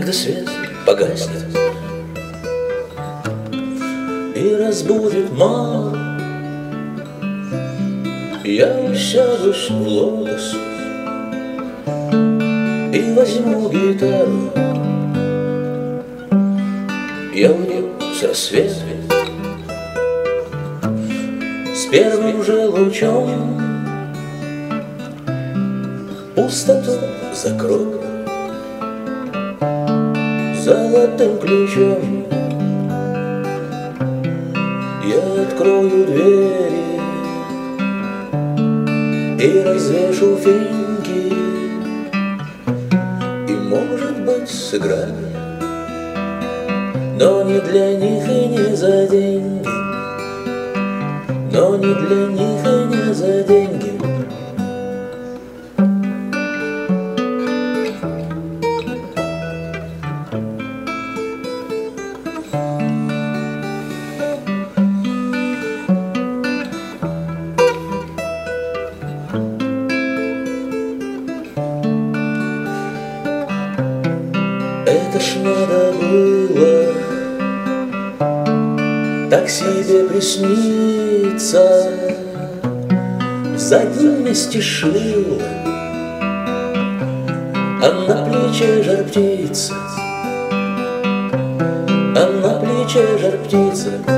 когда свет погаснет и разбудит мар, я усядусь в лотос и возьму гитару. Я уйду с рассветом, с первым же лучом пустоту закрою золотым ключом. Я открою двери и развешу финки, и, может быть, сыграю, но не для них и не за деньги, но не для них и не за деньги. Это ж надо было так себе присниться, в заднем месте шила, а на плече жар птица, а на плече жар птица.